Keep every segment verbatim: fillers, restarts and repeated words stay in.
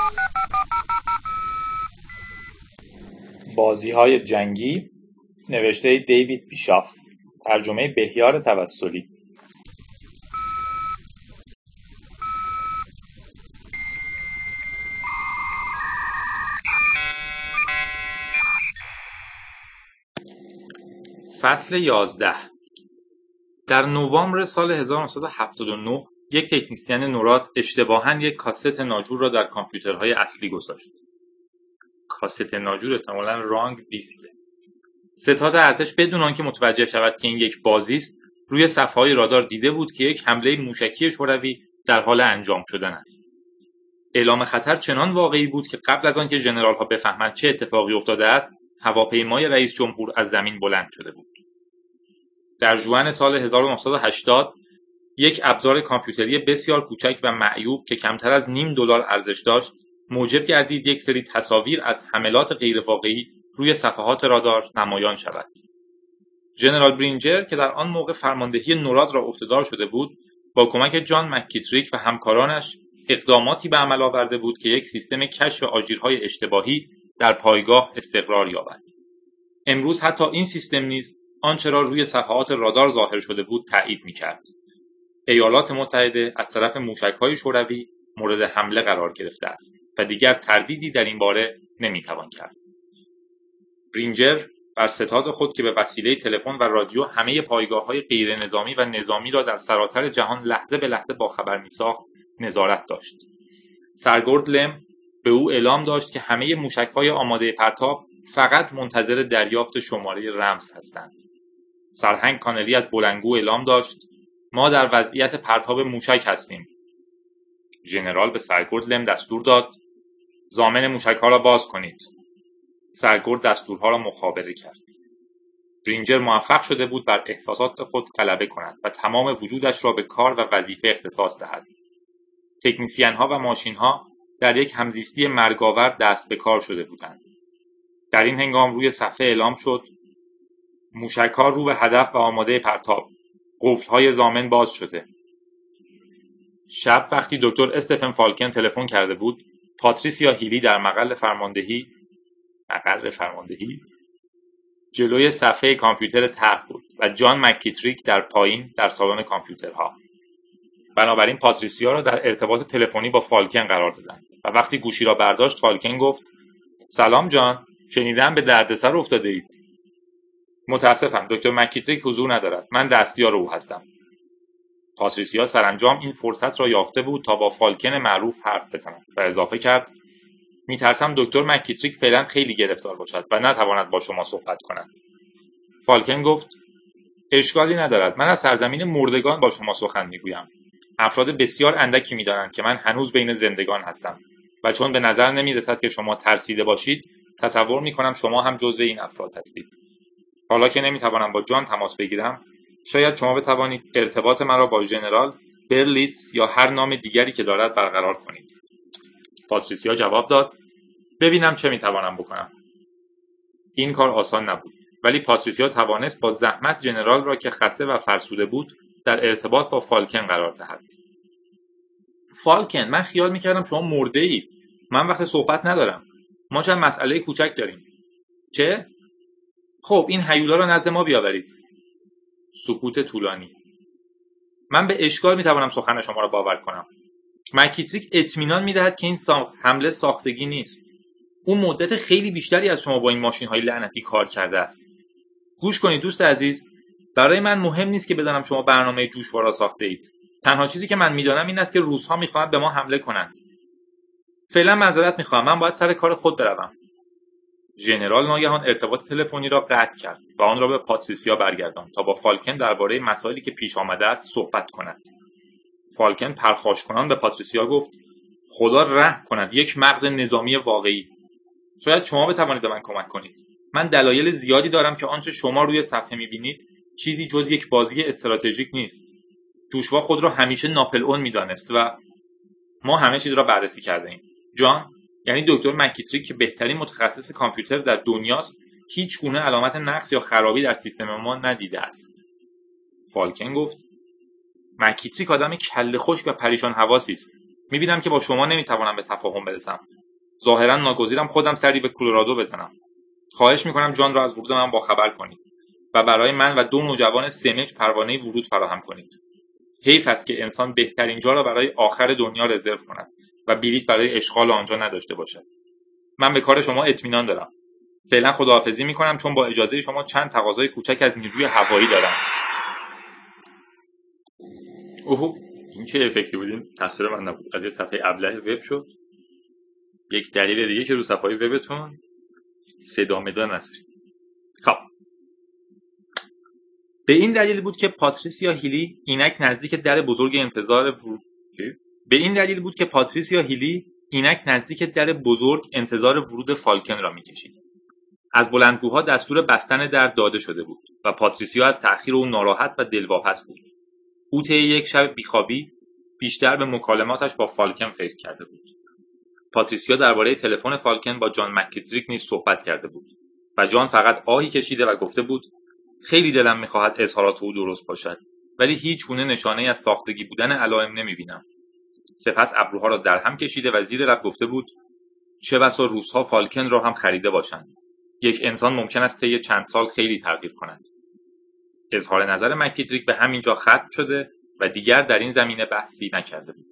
بازی‌های جنگی، نوشته دیوید بیشاف، ترجمه بهیار توسلی. فصل یازده. در نوامبر سال هزار و نهصد و هفتاد و نه یک تکنیسیان نوراد اشتباهاً یک کاست ناجور را در کامپیوترهای اصلی گذاشت. کاست ناجور احتمالاً رانگ دیسکه. ستاد ارتش بدون آنکه متوجه شود که این یک بازی است، روی صفحه‌های رادار دیده بود که یک حمله موشکی شوروی در حال انجام شدن است. اعلام خطر چنان واقعی بود که قبل از آنکه ژنرال‌ها بفهمند چه اتفاقی افتاده است، هواپیمای رئیس جمهور از زمین بلند شده بود. در ژوئن سال هزار و نهصد و هشتاد یک ابزار کامپیوتری بسیار کوچک و معیوب که کمتر از نیم دلار ارزش داشت، موجب گردید یک سری تصاویر از حملات غیرواقعی روی صفحات رادار نمایان شود. ژنرال برینجر که در آن موقع فرماندهی نوراد را عهدهدار شده بود، با کمک جان مککیتریک و همکارانش اقداماتی به عمل آورده بود که یک سیستم کشف آژیرهای اشتباهی در پایگاه استقرار یابد. امروز حتی این سیستم نیز آنچه را روی صفحات رادار ظاهر شده بود تایید می‌کرد. ایالات متحده از طرف موشک‌های شوروی مورد حمله قرار گرفته است و دیگر تردیدی در این باره نمی‌توان کرد. برینجر بر ستاد خود که به وسیله تلفن و رادیو همه پایگاه‌های غیر نظامی و نظامی را در سراسر جهان لحظه به لحظه باخبر می‌ساخت، نظارت داشت. سرگرد لم به او اعلام داشت که همه موشک‌های آماده پرتاب فقط منتظر دریافت شماره رمز هستند. سرهنگ کانلی از بلندگو اعلام داشت: ما در وضعیت پرتاب موشک هستیم. ژنرال به سرگرد لم دستور داد: ضامن موشک‌ها را باز کنید. سرگرد دستورها را مخابره کرد. برینجر موفق شده بود بر احساسات خود غلبه کند و تمام وجودش را به کار و وظیفه اختصاص دهد. تکنیسیان‌ها و ماشین‌ها در یک همزیستی مرگاور دست به کار شده بودند. در این هنگام روی صفحه اعلام شد: موشک‌ها رو به هدف و آماده پرتاب. قفل‌های ضامن باز شده. شب وقتی دکتر استفن فالکن تلفن کرده بود، پاتریسیا هیلی در مقر فرماندهی مقر فرماندهی جلوی صفحه کامپیوتر طرح بود و جان مککیتریک در پایین در سالن کامپیوترها. بنابراین پاتریسیا را در ارتباط تلفنی با فالکن قرار دادند و وقتی گوشی را برداشت، فالکن گفت: سلام جان، شنیدم به دردسر افتاده اید. متاسفم، دکتر مککیتریک حضور ندارد. من دستیار او هستم. پاتریسیا سرانجام این فرصت را یافته بود تا با فالکن معروف حرف بزند و اضافه کرد: میترسم دکتر مککیتریک فعلا خیلی گرفتار باشد و نتواند با شما صحبت کند. فالکن گفت: اشکالی ندارد. من از سرزمین مردگان با شما سخن میگویم. افراد بسیار اندکی میدانند که من هنوز بین زندگان هستم و چون به نظر نمیرسد که شما ترسیده باشید، تصور میکنم شما هم جزو این افراد هستید. حالا که نمیتوانم با جان تماس بگیرم، شاید شما بتوانید ارتباط مرا با ژنرال برلیتز یا هر نام دیگری که دارد برقرار کنید. پاتریسیا جواب داد: ببینم چه میتوانم بکنم. این کار آسان نبود، ولی پاتریسیا توانست با زحمت ژنرال را که خسته و فرسوده بود در ارتباط با فالکن قرار دهد. فالکن، من خیال میکردم شما مرده اید. من وقت صحبت ندارم. ما چند مسئله کوچک داریم. چه؟ خب این هیولا را نزد ما بیاورید. سکوت طولانی. من به اشکال میتوانم سخن شما را باور کنم. مککیتریک اطمینان میدهد که این سا... حمله ساختگی نیست. او مدت خیلی بیشتری از شما با این ماشین های لعنتی کار کرده است. گوش کنید دوست عزیز، برای من مهم نیست که بدانم شما برنامه جوشوا را ساخته اید. تنها چیزی که من میدانم این است که روس‌ها میخواهند به ما حمله کنند. فعلا معذرت میخواهم، من باید سر کار خود بروم. ژنرال ناگهان ارتباط تلفنی را قطع کرد و آن را به پاتریسیا برگرداند تا با فالکن درباره مسائلی که پیش آمده است صحبت کند. فالکن پرخاش کنان به پاتریسیا گفت: خدا رحم کند، یک مغز نظامی واقعی. شاید شما بتوانید به من کمک کنید. من دلایل زیادی دارم که آنچه شما روی صفحه می‌بینید چیزی جز یک بازی استراتژیک نیست. جوشوا خود را همیشه ناپلئون می‌دانست و ما همه چیز را بررسی کرده‌ایم. جان، یعنی دکتر مککیتریک که بهترین متخصص کامپیوتر در دنیاست، هیچ گونه علامت نقص یا خرابی در سیستم ما ندیده است. فالکن گفت: مککیتریک آدم کله خشک و پریشان حواسی است. میبینم که با شما نمیتوانم به تفاهم برسم. ظاهرا ناگزیرم خودم سری به کلرادو بزنم. خواهش میکنم جان را از ورود من باخبر کنید و برای من و دو نوجوان سمج پروانه ورود فراهم کنید. حیف است که انسان بهترین جا را برای آخر دنیا رزرو کند و بلیط برای اشغال آنجا نداشته باشد. من به کار شما اطمینان دارم. فعلا خداحافظی میکنم، چون با اجازه شما چند تقاضای کوچک از نیروی هوایی دارم. اوه، این چه افکتی بود؟ این تقصیر من نبود. از یه صفحه ابله وب شد. یک دلیل دیگه که رو صفحه وبتون صدا مدا نذارید. خب، به این دلیل بود که پاتریسیا هیلی اینک نزدیک در بزرگ انتظار ورود به این دلیل بود که پاتریسیا هیلی اینک نزدیک در بزرگ انتظار ورود فالکن را می‌کشید. از بلندگوها دستور بستن در داده شده بود و پاتریسیا از تأخیر او ناراحت و دلواپس بود. او طی یک شب بیخوابی بیشتر به مکالماتش با فالکن فکر کرده بود. پاتریسیا درباره تلفن فالکن با جان مک‌کیتریک نیز صحبت کرده بود و جان فقط آهی کشیده و گفته بود خیلی دلم می‌خواهد اظهارات او درست باشد، ولی هیچ گونه نشانه‌ای از ساختگی بودن علائم نمی‌بینم. سپس ابروها را در هم کشیده و زیر لب گفته بود چه بسا روزها فالکن را هم خریده باشند. یک انسان ممکن است طی چند سال خیلی تغییر کند. اظهار نظر مک‌کیتریک به همین جا ختم شده و دیگر در این زمینه بحثی نکرده بود.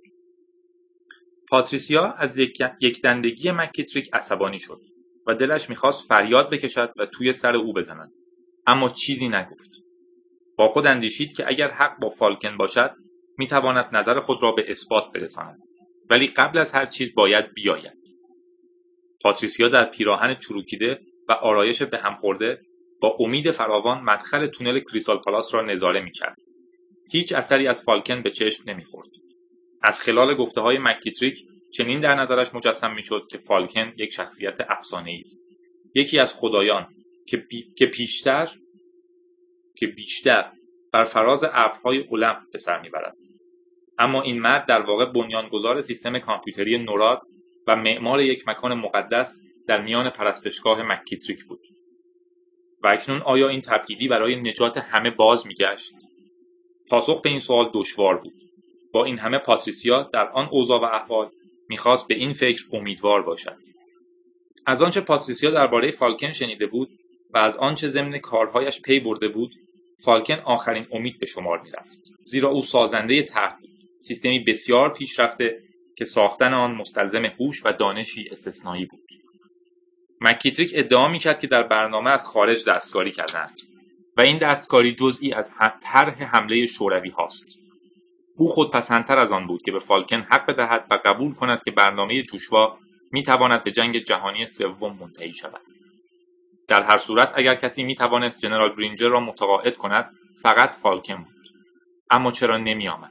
پاتریسیا از یک دندگی مک‌کیتریک عصبانی شد و دلش می‌خواست فریاد بکشد و توی سر او بزند، اما چیزی نگفت. با خود اندیشید که اگر حق با فالکن باشد می‌تواند نظر خود را به اثبات برساند، ولی قبل از هر چیز باید بیاید. پاتریسیا در پیراهن چروکیده و آرایش به هم خورده با امید فراوان مدخل تونل کریستال پالاس را نظاره می‌کرد. هیچ اثری از فالکن به چشم نمی‌خورد. از خلال گفته‌های مک‌کیتریک چنین در نظرش مجسم می‌شد که فالکن یک شخصیت افسانه‌ای است، یکی از خدایان که, بی... که پیشتر که بیشتر بر فراز ابرهای المپ به سر می‌برد. اما این مرد در واقع بنیانگذار سیستم کامپیوتری نوراد و معمار یک مکان مقدس در میان پرستشگاه مک‌کیتریک بود. و اکنون آیا این تبعیدی برای نجات همه باز می‌گشت؟ پاسخ به این سوال دشوار بود. با این همه پاتریسیا در آن اوضاع و احوال می‌خواست به این فکر امیدوار باشد. از آنچه پاتریسیا درباره فالکن شنیده بود و از آنچه ضمن کارهایش پی برده بود، فالکن آخرین امید به شمار می‌رفت. زیرا او سازنده طرح بود، سیستمی بسیار پیشرفته که ساختن آن مستلزم هوش و دانشی استثنایی بود. مک‌کیتریک ادعا می‌کرد که در برنامه از خارج دستکاری کردند و این دستکاری جزئی از طرح حمله شوروی هاست. او خودپسندتر از آن بود که به فالکن حق بدهد و قبول کند که برنامه جوشوا می‌تواند به جنگ جهانی سوم منتهی شود. در هر صورت اگر کسی می‌توانست جنرال برینجر را متقاعد کند، فقط فالکن بود. اما چرا نمی‌آمد؟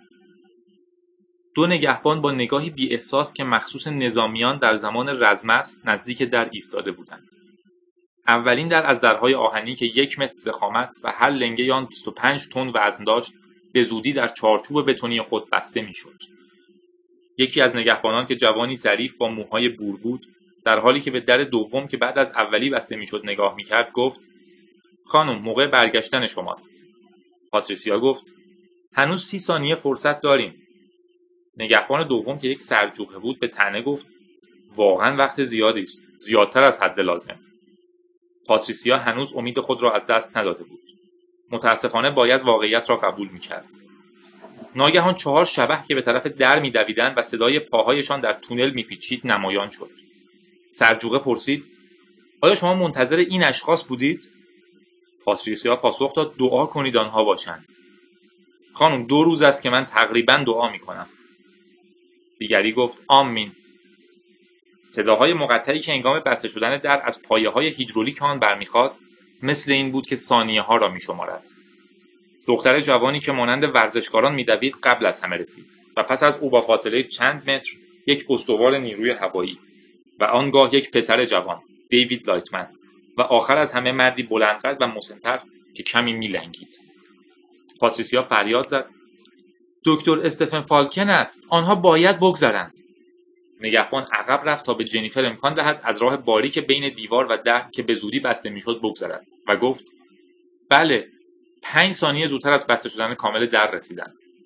دو نگهبان با نگاهی بی احساس که مخصوص نظامیان در زمان رزمس نزدیک در ایستاده بودند. اولین در از درهای آهنی که یک متر ضخامت و هر لنگه آن بیست و پنج تن وزن داشت، به زودی در چارچوب بتونی خود بسته می‌شد. یکی از نگهبانان که جوانی ظریف با موهای بور بود، در حالی که به در دوم که بعد از اولی بسته می‌شد نگاه می‌کرد، گفت: خانم، موقع برگشتن شماست. پاتریسیا گفت: هنوز سی ثانیه فرصت داریم. نگهبان دوم که یک سرجوقه بود به طعنه گفت: واقعا وقت زیادی است، زیادتر از حد لازم. پاتریسیا هنوز امید خود را از دست نداده بود. متاسفانه باید واقعیت را قبول می‌کرد. ناگهان چهار شبح که به طرف در می‌دویدند و صدای پاهایشان در تونل می‌پیچید نمایان شد. سرجوقه پرسید: آیا شما منتظر این اشخاص بودید؟ پاتریسیا پاسخ داد: دعا کنید آنها باشند. خانم، دو روز است که من تقریباً دعا می‌کنم. دیگری گفت: آمین. صداهای مقطعی که هنگام بسته شدن در از پایه‌های هیدرولیک آن برمیخواست مثل این بود که ثانیه‌ها را می‌شمارد. دختر جوانی که مانند ورزشکاران می‌دوید قبل از همه رسید و پس از او با فاصله چند متر یک استوار نیروی هوایی و آنگاه یک پسر جوان، دیوید لایتمن، و آخر از همه مردی بلندقد و مسن‌تر که کمی می‌لنگید. پاتریسیا فریاد زد: دکتر استفن فالکن است. آنها باید بگذرند. نگهبان عقب رفت تا به جنیفر امکان دهد از راه باریک بین دیوار و در که به زودی بسته میشد بگذرد و گفت: بله، پنج ثانیه زودتر از بسته شدن کامل در رسیدند.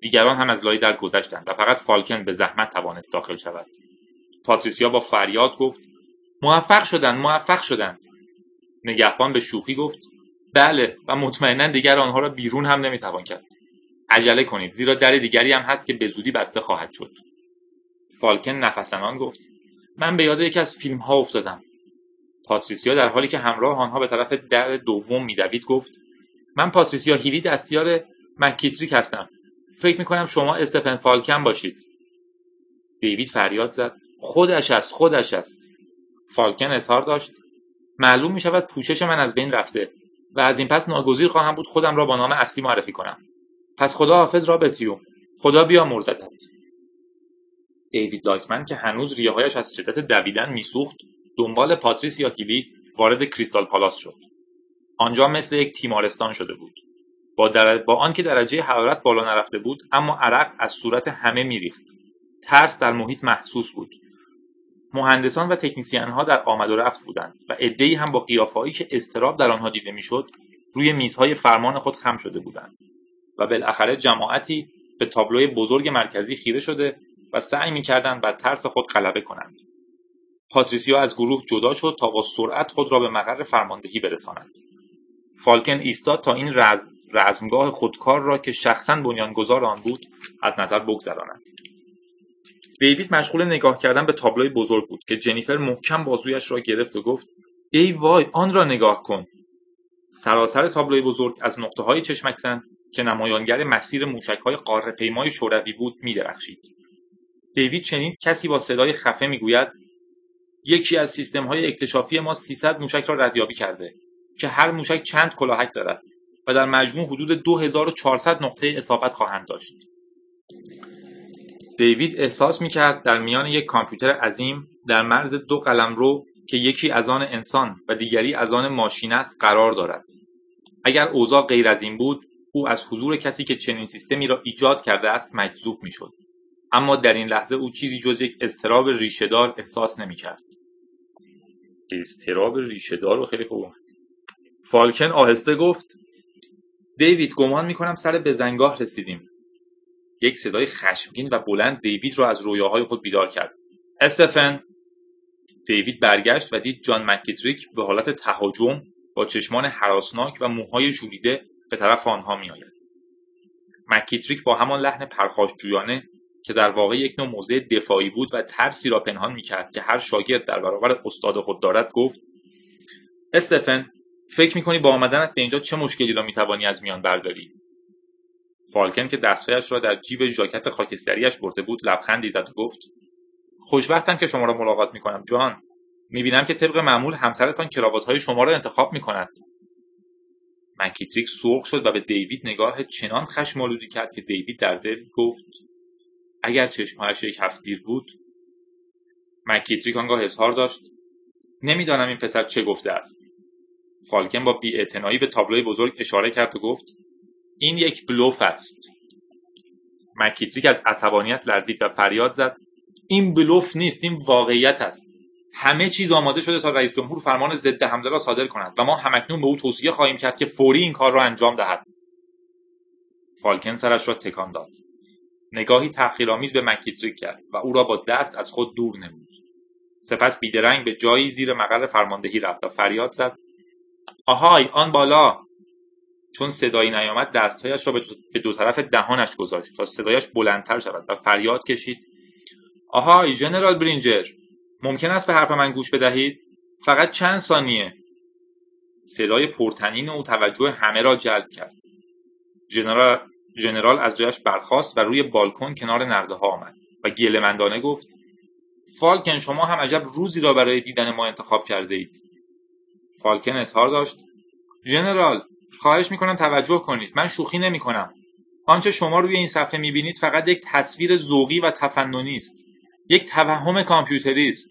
دیگران هم از لای در گذشتند و فقط فالکن به زحمت توانست داخل شود. پاتریسیا با فریاد گفت: موفق شدند، موفق شدند. نگهبان به شوخی گفت: بله، و مطمئناً دیگر آنها را بیرون هم نمیتوان کرد. عجله کنید، زیرا در دیگری هم هست که به زودی بسته خواهد شد. فالکن نفس‌زنان گفت: من به یاد یکی از فیلم‌ها افتادم. پاتریسیا در حالی که همراه آنها به طرف در دوم می‌دوید گفت: من پاتریسیا هیلی، دستیار مک‌کیتریک هستم. فکر می‌کنم شما استفن فالکن باشید. دیوید فریاد زد: خودش است، خودش است. فالکن اظهار داشت: معلوم می‌شود پوشش من از بین رفته و از این پس ناگزیر خواهم بود خودم را با نام اصلی معرفی کنم. پس خدا حافظ رابرتیو، خدا بیامرزدت. دیوید لایتمن که هنوز ریه‌هایش از شدت دویدن میسوخت، دنبال پاتریسیا هیلی وارد کریستال پالاس شد. آنجا مثل یک تیمارستان شده بود. با, در... با آنکه درجه حرارت بالا نرفته بود، اما عرق از صورت همه میریخت. ترس در محیط محسوس بود. مهندسان و تکنیسیان‌ها در آمد و رفت بودند و عده‌ای هم با قیافه‌هایی که اضطراب در آنها دیده میشد، روی میزهای فرمان خود خم شده بودند. و بالاخره جماعتی به تابلوی بزرگ مرکزی خیره شده و سعی می‌کردند بر ترس خود غلبه کنند. پاتریسیا از گروه جدا شد تا با سرعت خود را به مقر فرماندهی برساند. فالکن ایستاد تا این رز... رزمگاه خودکار را که شخصاً بنیانگذار آن بود از نظر بگذراند. دیوید مشغول نگاه کردن به تابلوی بزرگ بود که جنیفر محکم بازویش را گرفت و گفت: ای وای، آن را نگاه کن. سراسر تابلوی بزرگ از نقطه‌های چشمک‌زن که نمایانگر مسیر موشک‌های قاره‌پیمای شوروی بود می‌درخشید. دیوید شنید کسی با صدای خفه می‌گوید: یکی از سیستم‌های اکتشافی ما سیصد موشک را ردیابی کرده که هر موشک چند کلاهک دارد و در مجموع حدود دو هزار و چهارصد نقطه اصابت خواهند داشت. دیوید احساس می‌کرد در میان یک کامپیوتر عظیم در مرز دو قلمرو که یکی از آن انسان و دیگری از آن ماشین است قرار دارد. اگر اوضاع غیر از این بود، او از حضور کسی که چنین سیستمی را ایجاد کرده است مجذوب می‌شد. اما در این لحظه او چیزی جز یک اضطراب ریشه‌دار احساس نمی‌کرد. اضطراب ریشه‌دار رو خیلی خوب. فالکن آهسته گفت: دیوید، گمان می‌کنم سر بزنگاه رسیدیم. یک صدای خشمگین و بلند دیوید را از رویاهای خود بیدار کرد. استفن! دیوید برگشت و دید جان مک‌کیتریک به حالت تهاجم با چشمان هراسناک و موهای ژولیده به طرف آنها می‌آید. مک‌کیتریک با همان لحن پرخاشجویانه که در واقع یک نوع موضع دفاعی بود و ترسی را پنهان می‌کرد که هر شاگرد در برابر استاد خود دارد گفت: استفن، فکر می‌کنی با آمدنت به اینجا چه مشکلی را می‌توانی از میان برداری؟ فالکن که دستهایش را در جیب ژاکت خاکستریش برده بود لبخندی زد و گفت: خوشوقتم که شما را ملاقات می‌کنم جان. می‌بینم که طبق معمول همسرتان کراوات‌های شما را انتخاب می‌کند. مک‌کیتریک سرخ شد و به دیوید نگاه چنان خشم‌آلودی کرد که دیوید در دل گفت: اگر چشمهایش یک هفت دیر بود. مک‌کیتریک آنگاه اظهار داشت: نمی‌دانم این پسر چه گفته است. فالکن با بی‌اعتنایی به تابلوی بزرگ اشاره کرد و گفت: این یک بلوف است. مک‌کیتریک از عصبانیت لرزید و فریاد زد: این بلوف نیست، این واقعیت است. همه چیز آماده شده تا رئیس جمهور فرمان ضد حمله را صادر کند و ما همکنون به او توصیه خواهیم کرد که فوری این کار را انجام دهد. فالکن سرش را تکان داد. نگاهی تحقیرآمیز به مک‌کیتریک کرد و او را با دست از خود دور نمود. سپس بیدرنگ به جایی زیر مقر فرماندهی رفت و فریاد زد: آهای، آن بالا! چون صدایی نیامد دستهایش را به دو طرف دهانش گذاشت تا صدایش بلندتر شود و فریاد کشید: آهای ژنرال برینجر، ممکن است به حرف من گوش بدهید؟ فقط چند ثانیه. صدای پرطنین او توجه همه را جلب کرد. ژنرال ژنرال از جایش برخاست و روی بالکن کنار نرده‌ها آمد و گله‌مندانه گفت: فالکن، شما هم عجب روزی را برای دیدن ما انتخاب کرده اید. فالکن اظهار داشت: ژنرال، خواهش میکنم توجه کنید. من شوخی نمی کنم. آنچه شما روی این صفحه میبینید فقط یک تصویر ذوقی و تفننی است. یک توهم کامپیوتری است.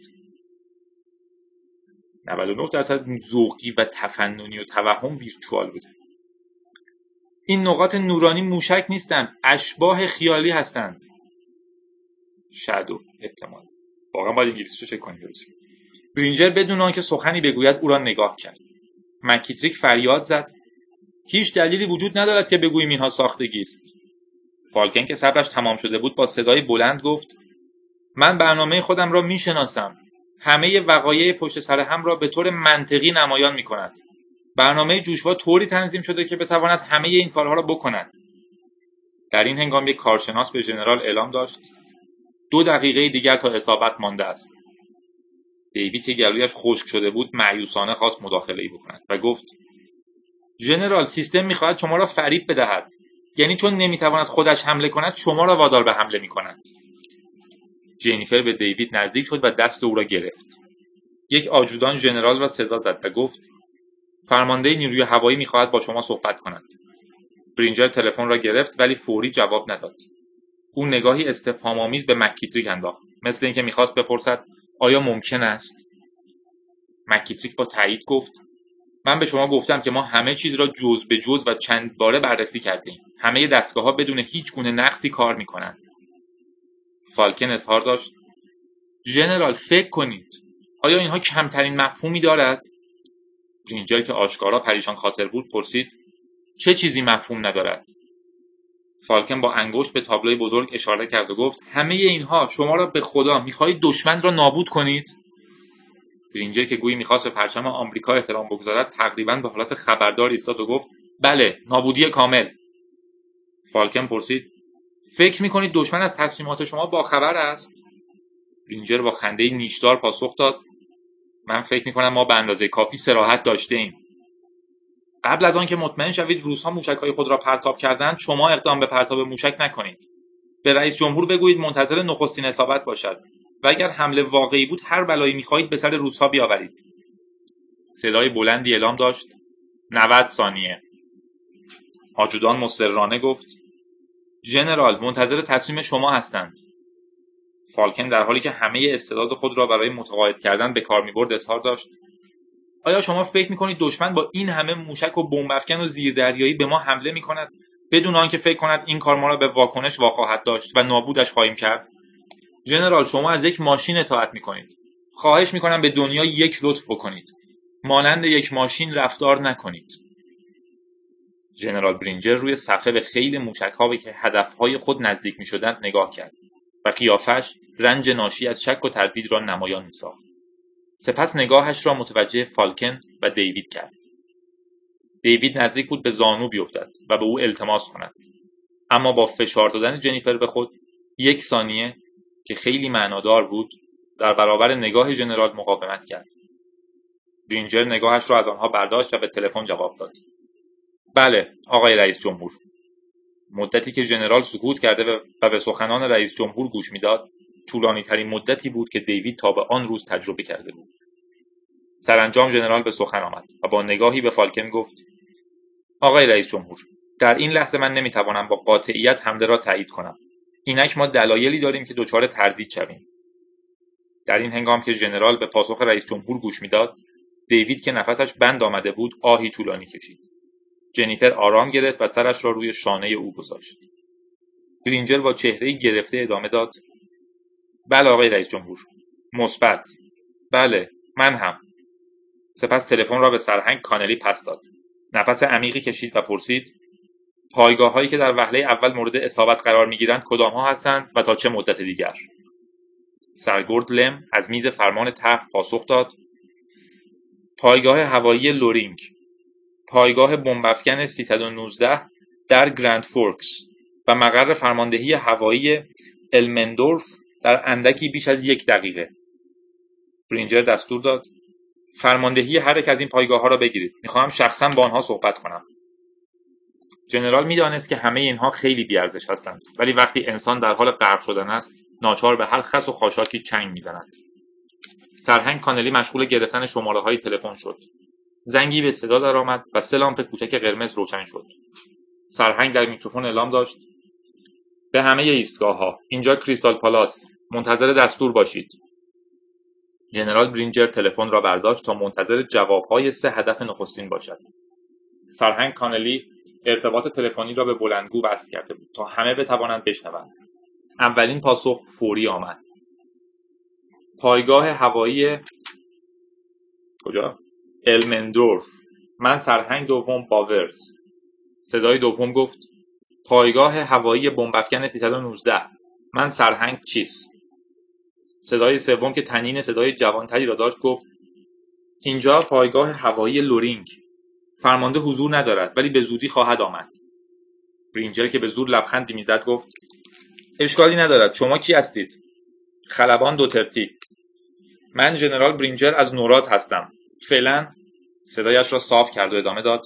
نود و نه درصد ذوقی و تفننی و توهم ویرچوال بوده. این نقاط نورانی موشک نیستند، اشباح خیالی هستند. شادو احتمال. واقعا باید انگلیسی رو چک کنید. برینجر بدون آنکه سخنی بگوید او را نگاه کرد. مک‌کیتریک فریاد زد: هیچ دلیلی وجود ندارد که بگوییم اینها ساختگی است. فالکن که صبرش تمام شده بود با صدای بلند گفت: من برنامه خودم را میشناسم. همه وقایع پشت سر هم را به طور منطقی نمایان میکند. برنامه جوشوا طوری تنظیم شده که بتواند همه این کارها را بکند. در این هنگام یک کارشناس به ژنرال اعلام داشت: دو دقیقه دیگر تا اصابت مانده است. دیوید که گلویش خشک شده بود مایوسانه خواست مداخله‌ای بکند و گفت: ژنرال، سیستم می‌خواهد شما را فریب بدهد. یعنی چون نمی‌تواند خودش حمله کند شما را وادار به حمله می‌کند. جنیفر به دیوید نزدیک شد و دست او را گرفت. یک آجودان ژنرال را صدا زد و گفت: فرمانده نیروی هوایی می‌خواهد با شما صحبت کند. برینجر تلفن را گرفت ولی فوری جواب نداد. او نگاهی استفهام‌آمیز به مک‌کیتریک انداخت، مثل اینکه می‌خواست بپرسد: آیا ممکن است؟ مک‌کیتریک با تایید گفت: من به شما گفتم که ما همه چیز را جز به جز و چند باره بررسی کردیم. همه دستگاه‌ها بدون هیچ گونه نقصی کار می‌کنند. فالکن اظهار داشت: ژنرال، فکر کنید. آیا اینها کمترین مفهومی دارد؟ برینجر که آشکارا پریشان خاطر بود پرسید: چه چیزی مفهوم ندارد؟ فالکن با انگشت به تابلوی بزرگ اشاره کرد و گفت: همه اینها شما را به خدا می‌خواهید دشمن را نابود کنید؟ برینجر که گویی می‌خواست به پرچم آمریکا احترام بگذارد تقریباً به حالت خبردار ایستاد و گفت: بله، نابودی کامل. فالکن پرسید: فکر می‌کنید دشمن از تصمیمات شما باخبر است؟ برینجر با خنده نیشدار پاسخ داد: من فکر می‌کنم ما به اندازه کافی صراحت داشته‌ایم. قبل از آن که مطمئن شوید روس‌ها موشک‌های خود را پرتاب کردند شما اقدام به پرتاب موشک نکنید. به رئیس جمهور بگویید منتظر نخستین اصابت باشد و اگر حمله واقعی بود هر بلایی می‌خواهید به سر روس‌ها بیاورید. صدای بلندی اعلام داشت: نود ثانیه. آجودان مصررانه گفت: ژنرال، منتظر تصمیم شما هستند. فالکن در حالی که همه استعداد خود را برای متقاعد کردن به کار می‌برد اظهار داشت: آیا شما فکر می‌کنید دشمن با این همه موشک و بمب افکن و زیردریایی به ما حمله می‌کند بدون آنکه فکر کند این کار ما را به واکنش واخواهد داشت و نابودش خواهیم کرد؟ ژنرال، شما از یک ماشین اطاعت می‌کنید. خواهش می‌کنم به دنیا یک لطف بکنید. مانند یک ماشین رفتار نکنید. ژنرال برینجر روی صفحه به خیل موشک‌ها که هدف‌های خود نزدیک می‌شدند نگاه کرد و قیافش رنج ناشی از شک و تردید را نمایان می‌ساخت. سپس نگاهش را متوجه فالکن و دیوید کرد. دیوید نزدیک بود به زانو بیفتد و به او التماس کند، اما با فشار دادن جنیفر به خود یک ثانیه که خیلی معنادار بود در برابر نگاه ژنرال مقاومت کرد. برینجر نگاهش را از آنها برداشت و به تلفن جواب داد: بله آقای رئیس جمهور. مدتی که ژنرال سکوت کرده و به سخنان رئیس جمهور گوش میداد طولانی ترین مدتی بود که دیوید تا به آن روز تجربه کرده بود. سرانجام ژنرال به سخن آمد و با نگاهی به فالکن گفت: آقای رئیس جمهور، در این لحظه من نمیتوانم با قاطعیت حمله را تایید کنم. اینک ما دلایلی داریم که دچار تردید شویم. در این هنگام که ژنرال به پاسخ رئیس جمهور گوش میداد، دیوید که نفسش بند آمده بود آهی طولانی کشید. جنیفر آرام گرفت و سرش را روی شانه او گذاشت. برینجر با چهره‌ای گرفته ادامه داد: بله آقای رئیس جمهور. مثبت. بله، من هم. سپس تلفن را به سرهنگ کانلی پس داد. نفس عمیقی کشید و پرسید: پایگاه‌هایی که در وهله اول مورد اصابت قرار می‌گیرند کدام‌ها هستند و تا چه مدت دیگر؟ سرگرد لم از میز فرمان طرح پاسخ داد: پایگاه هوایی لورینگ، پایگاه بمب افکن سیصد و نوزده در گرند فورکس و مقر فرماندهی هوایی المندورف در اندکی بیش از یک دقیقه. برینجر دستور داد: فرماندهی هر یک از این پایگاه‌ها را بگیرید. می‌خواهم شخصاً با آنها صحبت کنم. ژنرال می‌دانست که همه اینها خیلی بی‌ارزش هستند، ولی وقتی انسان در حال غرق شدن است، ناچار به هر خس و خاشاکی چنگ می‌زند. سرهنگ کانلی مشغول گرفتن شماره‌های تلفن شد. زنگی به صدا درآمد و سه لامپ کوچک قرمز روشن شد. سرهنگ در میکروفون اعلام داشت: به همه ایستگاه‌ها، اینجا کریستال پالاس، منتظر دستور باشید. ژنرال برینجر تلفن را برداشت تا منتظر جواب‌های سه هدف نخستین باشد. سرهنگ کانلی ارتباط تلفنی را به بلندگو وصل کرده بود تا همه بتوانند بشنوند. اولین پاسخ فوری آمد: پایگاه هوایی کجا؟ المندورف. من سرهنگ دوم باورز. صدای دوم گفت: پایگاه هوایی بمب‌افکن سیصد و نوزده. من سرهنگ چیس. صدای سوم که طنین صدای جوانتری را داشت گفت: اینجا پایگاه هوایی لورینگ. فرمانده حضور ندارد ولی به زودی خواهد آمد. برینجر که به زور لبخندی میزد گفت: اشکالی ندارد. شما کی هستید؟ خلبان دوترتی. من ژنرال برینجر از نوراد هستم. فعلا صدایش را صاف کرد و ادامه داد: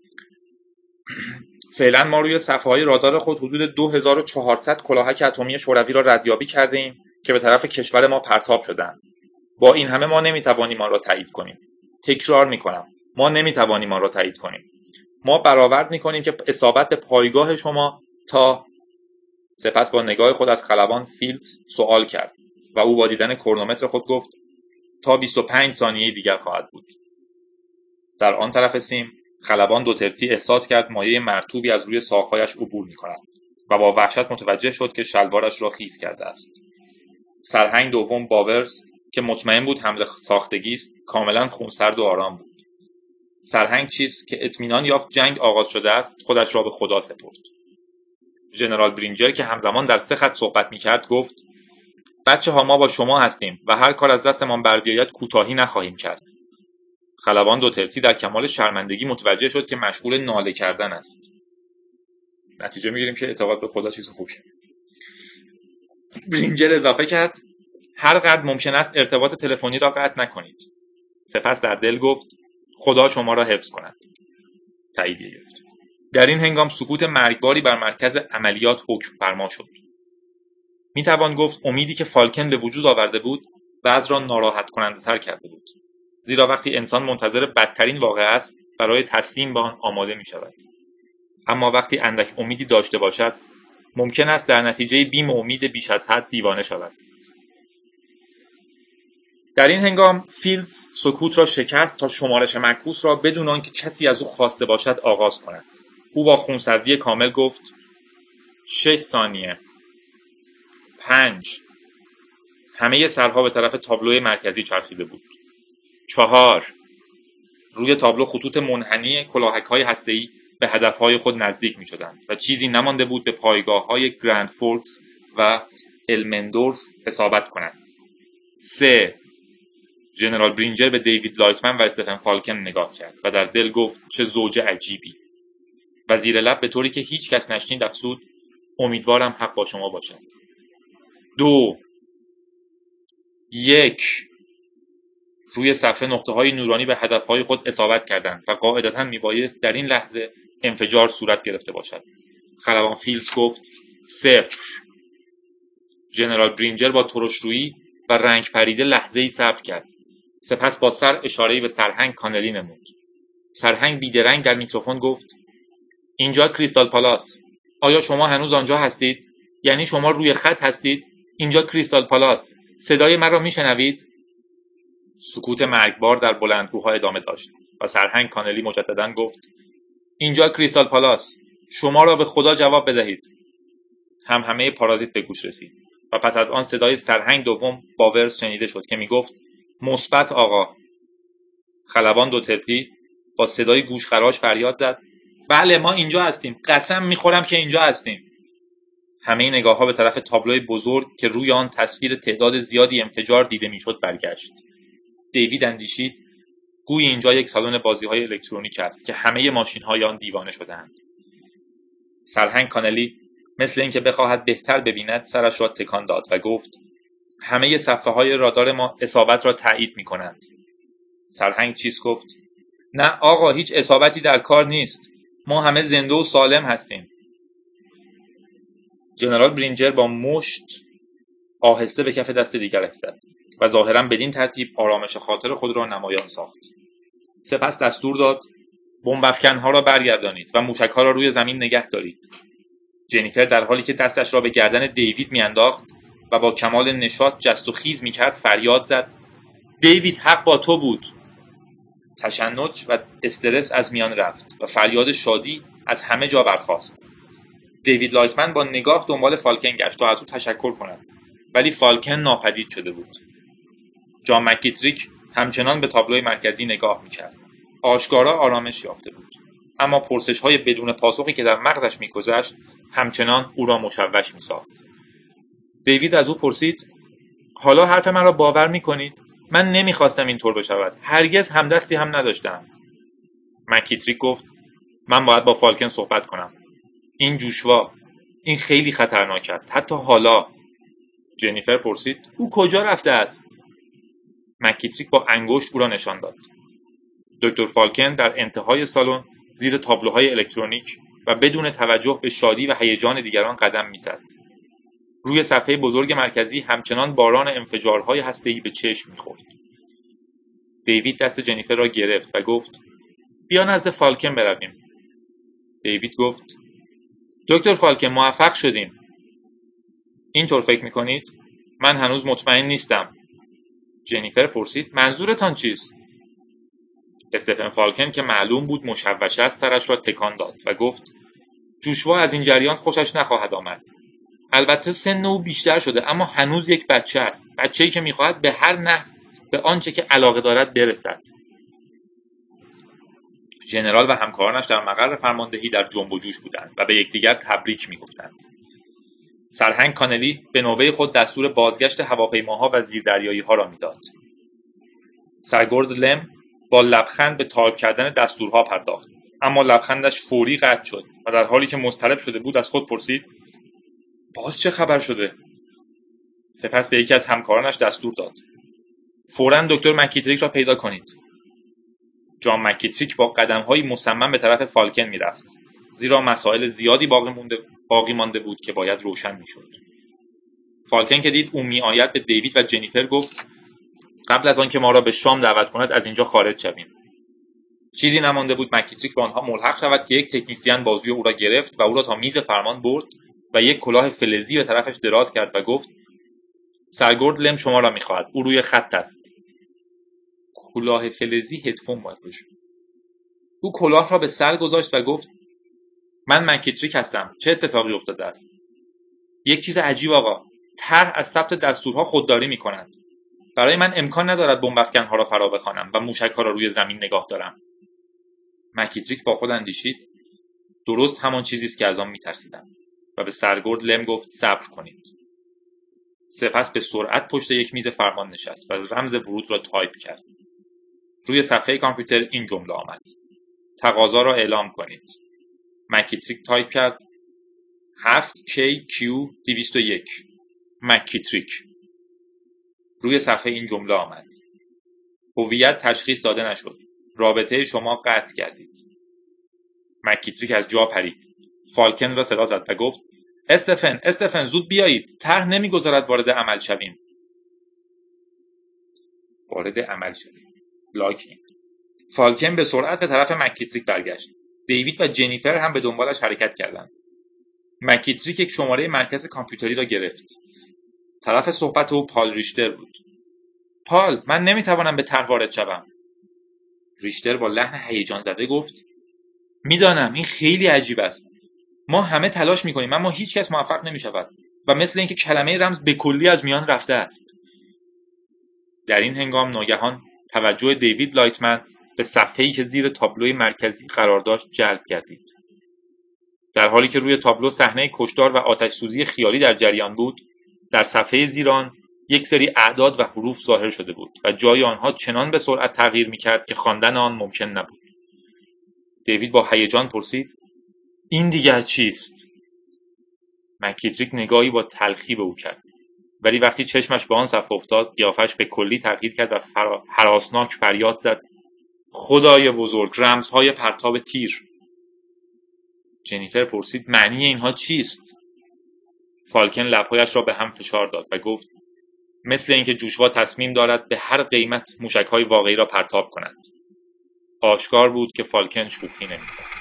فعلا ما روی صفحه‌های رادار خود حدود دو هزار و چهارصد کلاهک اتمی شوروی را ردیابی کرده ایم که به طرف کشور ما پرتاب شدند. با این همه ما نمیتوانیم آن را تایید کنیم. تکرار میکنم، ما نمیتوانیم آن را تایید کنیم. ما برآورد میکنیم که اصابت به پایگاه شما تا سپس با نگاه خود از خلبان فیلدز سوال کرد و او با دیدن کرونومتر خود گفت: تا بیست و پنج ثانیه دیگر خواهد بود. در آن طرف سیم خلبان دوترتی احساس کرد مایه مرطوبی از روی ساق‌هایش عبور می‌کند و با وحشت متوجه شد که شلوارش را خیس کرده است. سرهنگ دوم باورز که مطمئن بود حمله ساختگی است، کاملا خونسرد و آرام بود. سرهنگ چیز که اطمینان یافت جنگ آغاز شده است، خودش را به خدا سپرد. ژنرال برینجر که همزمان در سه خط صحبت می‌کرد گفت: بچه‌ها ما با شما هستیم و هر کار از دستمان بربیاید کوتاهی نخواهیم کرد. خلبان دوترتی در کمال شرمندگی متوجه شد که مشغول ناله کردن است. نتیجه میگیریم که اعتقاد به خدا چیز خوبیه. برینجر اضافه کرد: هر قدر ممکن است ارتباط تلفنی را قطع نکنید. سپس در دل گفت: خدا شما را حفظ کند. تاییدیه گرفت. در این هنگام سکوت مرگباری بر مرکز عملیات حکم فرما شد. می توان گفت امیدی که فالکن به وجود آورده بود بعض را ناراحت کننده تر کرده بود. زیرا وقتی انسان منتظر بدترین واقعه است برای تسلیم به آن آماده می شود. اما وقتی اندک امیدی داشته باشد ممکن است در نتیجه بیم امید بیش از حد دیوانه شود. در این هنگام فیلدز سکوت را شکست تا شمارش معکوس را بدون آنکه کسی از او خواسته باشد آغاز کند. او با خونسردی کامل گفت: شش ثانیه. پنج. همه سرها به طرف تابلوی مرکزی چرخیده بود. چهار. روی تابلو خطوط منحنی کلاهک‌های هسته‌ای به هدفهای خود نزدیک می‌شدند و چیزی نمانده بود به پایگاه‌های گرند فورکس و المندورف اصابت کنند. سه. ژنرال برینجر به دیوید لایتمن و استفن فالکن نگاه کرد و در دل گفت: چه زوج عجیبی. و زیر لب به طوری که هیچ کس نشنید افزود: امیدوارم حق با شما باشد. دو. یک. روی صفحه نقطه‌های نورانی به هدفهای خود اصابت کردند و قاعدتاً میبایست در این لحظه انفجار صورت گرفته باشد. خلبان فیلدز گفت: صفر. ژنرال برینجر با ترش‌رویی و رنگ پریده لحظه‌ای صبر کرد. سپس با سر اشاره‌ای به سرهنگ کانلی نمود. سرهنگ بیدرنگ در میکروفون گفت: اینجا کریستال پالاس. آیا شما هنوز آنجا هستید؟ یعنی شما روی خط هستید؟ اینجا کریستال پالاس. صدای من را میشنوید؟ سکوت مرگبار در بلندگوها ادامه داشت و سرهنگ کانلی مجدداً گفت: اینجا کریستال پالاس. شما را به خدا جواب بدهید. هم همه پارازیت به گوش رسید و پس از آن صدای سرهنگ دوم باورز شنیده شد که میگفت: مثبت آقا. خلبان دوترتی با صدای گوشخراش فریاد زد: بله ما اینجا هستیم. قسم میخورم که اینجا هستیم. همه نگاه ها به طرف تابلوی بزرگ که روی آن تصویر تعداد زیادی انفجار دیده میشد برگشت. دیوید اندیشید: گویی اینجا یک سالن بازی‌های الکترونیک است که همه ماشین‌های آن دیوانه شده‌اند. سرهنگ کانلی مثل اینکه بخواهد بهتر ببیند سرش را تکان داد و گفت: همه صفحه‌های رادار ما اصابت را تایید می‌کنند. سرهنگ چیز گفت: نه آقا، هیچ اصابتی در کار نیست. ما همه زنده و سالم هستیم. ژنرال برینجر با مشت آهسته به کف دست دیگرش زد و ظاهراً بدین ترتیب آرامش خاطر خود را نمایان ساخت. سپس دستور داد: بمب‌افکن‌ها را برگردانید و موشک‌ها را روی زمین نگه دارید. جنیفر در حالی که دستش را به گردن دیوید میانداخت و با کمال نشاط جست و خیز میکرد فریاد زد: دیوید حق با تو بود. تشنج و استرس از میان رفت و فریاد شادی از همه جا برخاست. دیوید لایتمن با نگاه دنبال فالکن گشت تا از او تشکر کند، ولی فالکن ناپدید شده بود. جان مک‌کیتریک همچنان به تابلوی مرکزی نگاه میکرد. آشکارا آرامش یافته بود، اما پرسش‌های بدون پاسخی که در مغزش می‌گذشت همچنان او را مشوش می‌ساخت. دیوید از او پرسید: حالا حرف من را باور می‌کنید؟ من نمی‌خواستم اینطور بشود. هرگز همدستی هم نداشتم. مک‌کیتریک گفت: من باید با فالکن صحبت کنم. این جوشوا، این خیلی خطرناک است. حتی حالا. جنیفر پرسید: او کجا رفته است؟ مک‌کیتریک با انگشت او را نشان داد. دکتر فالکن در انتهای سالن زیر تابلوهای الکترونیک و بدون توجه به شادی و هیجان دیگران قدم می‌زد. روی صفحه بزرگ مرکزی همچنان باران انفجارهای هسته‌ای به چشم می‌خورد. دیوید دست جنیفر را گرفت و گفت: بیا نزد فالکن برویم. دیوید گفت: دکتر فالکن، موفق شدیم. اینطور فکر می‌کنید؟ من هنوز مطمئن نیستم. جنیفر پرسید: منظورتان چیست؟ استفن فالکن که معلوم بود مشوش است سرش را تکان داد و گفت: جوشوا از این جریان خوشش نخواهد آمد. البته سن او بیشتر شده، اما هنوز یک بچه است. بچه‌ای که می‌خواهد به هر نحو به آنچه که علاقه دارد برسد. ژنرال و همکارانش در مقر فرماندهی در جنب و جوش بودند و به یکدیگر تبریک می‌گفتند. سرهنگ کانلی به نوبه خود دستور بازگشت هواپیماها و زیردریایی‌ها را می‌داد. سرگرد لم با لبخند به تایپ کردن دستورها پرداخت، اما لبخندش فوری قطع شد و در حالی که مضطرب شده بود از خود پرسید: باز چه خبر شده؟ سپس به یکی از همکارانش دستور داد: فوراً دکتر مک‌کیتریک را پیدا کنید. جان مک‌کیتریک با قدم‌هایی مصمم به طرف فالکن می‌رفت، زیرا مسائل زیادی باقی مونده باقی مانده بود که باید روشن می‌شد. فالکن که دید او می‌آید به دیوید و جنیفر گفت: قبل از آن که ما را به شام دعوت کند از اینجا خارج شویم. چیزی نمانده بود مک‌کیتریک به آنها ملحق شود که یک تکنیسیان بازوی او را گرفت و او را تا میز فرمان برد و یک کلاه فلزی به طرفش دراز کرد و گفت: سرگرد لم شما را می‌خواهد. او روی خط است. کلاه فلزی هدفون باید باشه. او کلاه را به سر گذاشت و گفت: من مک‌کیتریک هستم. چه اتفاقی افتاده است؟ یک چیز عجیب آقا. طرح از ثبت دستورها خودداری می‌کند. برای من امکان ندارد بمب افکن‌ها را فرا بخوانم و موشک‌ها را روی زمین نگاه دارم. مک‌کیتریک با خود اندیشید: درست همان چیزی است که از آن می‌ترسیدم. و به سرگرد لم گفت: صبر کنید. سپس به سرعت پشت یک میز فرمان نشست و رمز ورود را تایپ کرد. روی صفحه کامپیوتر این جمله آمد: تقاضا را اعلام کنید. مک‌کیتریک تایپ کرد: هفت کی کیو دویست و یک. مک‌کیتریک. روی صفحه این جمله آمد: هویت تشخیص داده نشد. رابطه شما قطع کردید. مک‌کیتریک از جا پرید. فالکن را صدا زد و گفت: استفن، استفن، زود بیایید. طرح نمیگذارد وارد عمل شویم. وارد عمل شویم. لاکین. فالکن به سرعت به طرف مک‌کیتریک برگشت. دیوید و جنیفر هم به دنبالش حرکت کردند. مک‌کیتریک یک شماره مرکز کامپیوتری را گرفت. طرف صحبت او پال ریشتر بود. پال، من نمیتوانم به طرح وارد شوم. ریشتر با لحن هیجان زده گفت: میدانم این خیلی عجیب است. ما همه تلاش میکنیم اما هیچ کس موفق نمیشود و مثل اینکه کلمه رمز به کلی از میان رفته است. در این هنگام ناگهان توجه دیوید لایتمن به صفحه‌ای که زیر تابلوی مرکزی قرار داشت جلب گردید. در حالی که روی تابلو صحنه کشتار و آتش‌سوزی خیالی در جریان بود، در صفحه زیر آن یک سری اعداد و حروف ظاهر شده بود و جای آنها چنان به سرعت تغییر می‌کرد که خواندن آن ممکن نبود. دیوید با هیجان پرسید: این دیگر چیست؟ مک‌کیتریک نگاهی با تلخی به او کرد، ولی وقتی چشمش به آن صفحه افتاد قیافش به کلی تغییر کرد و فرا... هراسناک فریاد زد: خدای بزرگ، رمزهای پرتاب تیر. جنیفر پرسید: معنی اینها چیست؟ فالکن لب‌هایش را به هم فشار داد و گفت: مثل اینکه جوشوا تصمیم دارد به هر قیمت موشک‌های واقعی را پرتاب کند. آشکار بود که فالکن شوخی نمی‌کند.